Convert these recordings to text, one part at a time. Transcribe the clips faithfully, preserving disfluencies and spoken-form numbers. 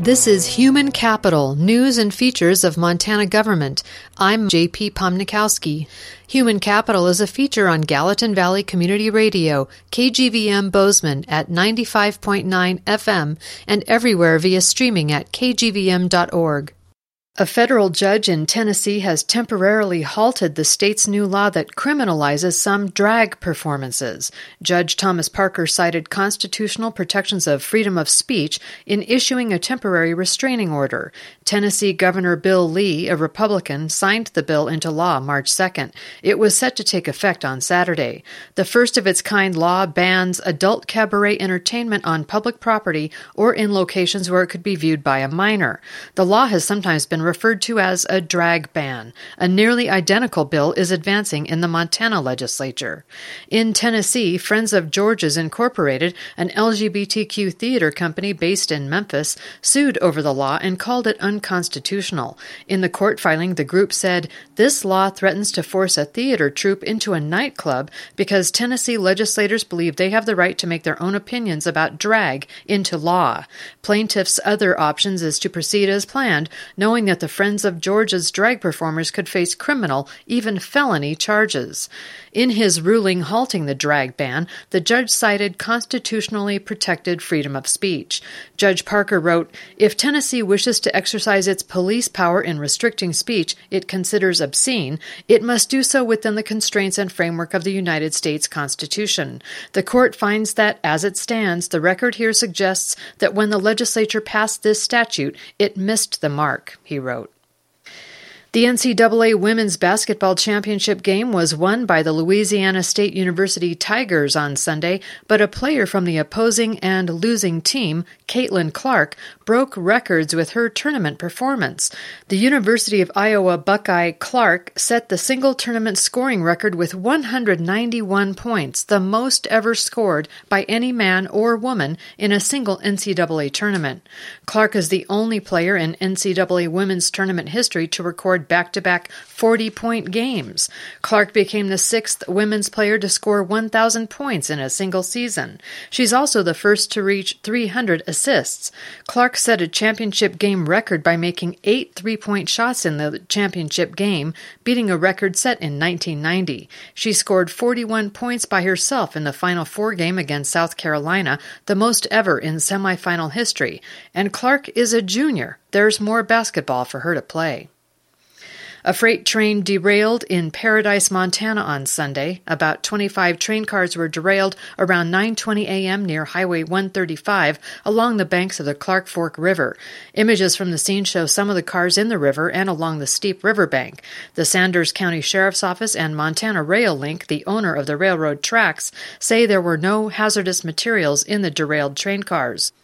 This is Human Capital, News and Features of Montana Government. I'm J P Pomnikowski. Human Capital is a feature on Gallatin Valley Community Radio, K G V M Bozeman at ninety-five point nine F M, and everywhere via streaming at k g v m dot org. A federal judge in Tennessee has temporarily halted the state's new law that criminalizes some drag performances. Judge Thomas Parker cited constitutional protections of freedom of speech in issuing a temporary restraining order. Tennessee Governor Bill Lee, a Republican, signed the bill into law March second. It was set to take effect on Saturday. The first-of-its-kind law bans adult cabaret entertainment on public property or in locations where it could be viewed by a minor. The law has sometimes been referred to as a drag ban. A nearly identical bill is advancing in the Montana legislature. In Tennessee, Friends of George's Incorporated, an L G B T Q theater company based in Memphis, sued over the law and called it unconstitutional. In the court filing, the group said, "This law threatens to force a theater troupe into a nightclub because Tennessee legislators believe they have the right to make their own opinions about drag into law." Plaintiffs' other options is to proceed as planned, knowing that the Friends of George's drag performers could face criminal, even felony charges. In his ruling halting the drag ban, the judge cited constitutionally protected freedom of speech. Judge Parker wrote, "If Tennessee wishes to exercise its police power in restricting speech it considers obscene, it must do so within the constraints and framework of the United States Constitution. The court finds that, as it stands, the record here suggests that when the legislature passed this statute, it missed the mark," he wrote. The N C double A Women's Basketball Championship game was won by the Louisiana State University Tigers on Sunday, but a player from the opposing and losing team, Caitlin Clark, broke records with her tournament performance. The University of Iowa Buckeye Clark set the single tournament scoring record with one hundred ninety-one points, the most ever scored by any man or woman in a single N C double A tournament. Clark is the only player in N C double A women's tournament history to record back-to-back forty-point games. Clark became the sixth women's player to score one thousand points in a single season. She's also the first to reach three hundred assists. Clark set a championship game record by making eight three-point shots in the championship game, beating a record set in nineteen ninety. She scored forty-one points by herself in the Final Four game against South Carolina, the most ever in semifinal history. And Clark is a junior. There's more basketball for her to play. A freight train derailed in Paradise, Montana on Sunday. About twenty-five train cars were derailed around nine twenty a m near Highway one thirty-five along the banks of the Clark Fork River. Images from the scene show some of the cars in the river and along the steep riverbank. The Sanders County Sheriff's Office and Montana Rail Link, the owner of the railroad tracks, say there were no hazardous materials in the derailed train cars.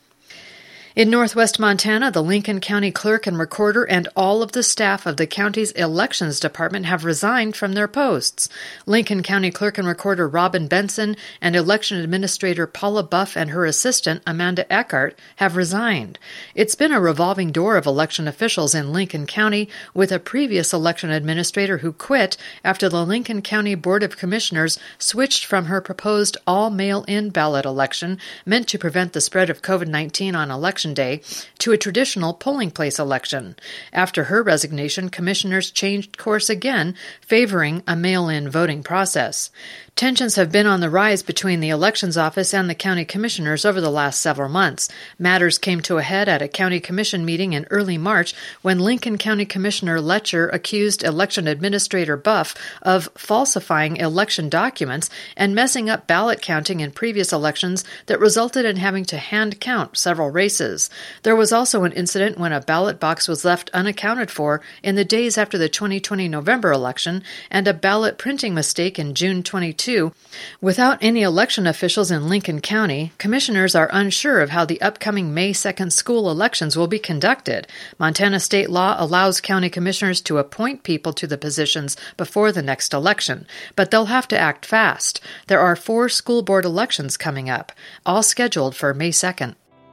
In northwest Montana, the Lincoln County Clerk and Recorder and all of the staff of the county's elections department have resigned from their posts. Lincoln County Clerk and Recorder Robin Benson and Election Administrator Paula Buff and her assistant Amanda Eckhart have resigned. It's been a revolving door of election officials in Lincoln County, with a previous election administrator who quit after the Lincoln County Board of Commissioners switched from her proposed all-mail-in ballot election meant to prevent the spread of COVID nineteen on election day to a traditional polling place election. After her resignation, commissioners changed course again, favoring a mail-in voting process. Tensions have been on the rise between the Elections Office and the county commissioners over the last several months. Matters came to a head at a county commission meeting in early March when Lincoln County Commissioner Letcher accused Election Administrator Buff of falsifying election documents and messing up ballot counting in previous elections that resulted in having to hand count several races. There was also an incident when a ballot box was left unaccounted for in the days after the twenty twenty November election and a ballot printing mistake in June twenty-second. Without any election officials in Lincoln County, commissioners are unsure of how the upcoming May second school elections will be conducted. Montana state law allows county commissioners to appoint people to the positions before the next election, but they'll have to act fast. There are four school board elections coming up, all scheduled for May second.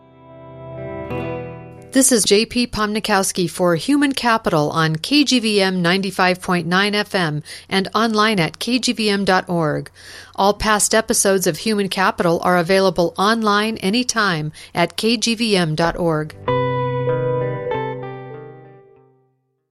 This is J P Pomnikowski for Human Capital on K G V M ninety-five point nine F M and online at k g v m dot org. All past episodes of Human Capital are available online anytime at k g v m dot org.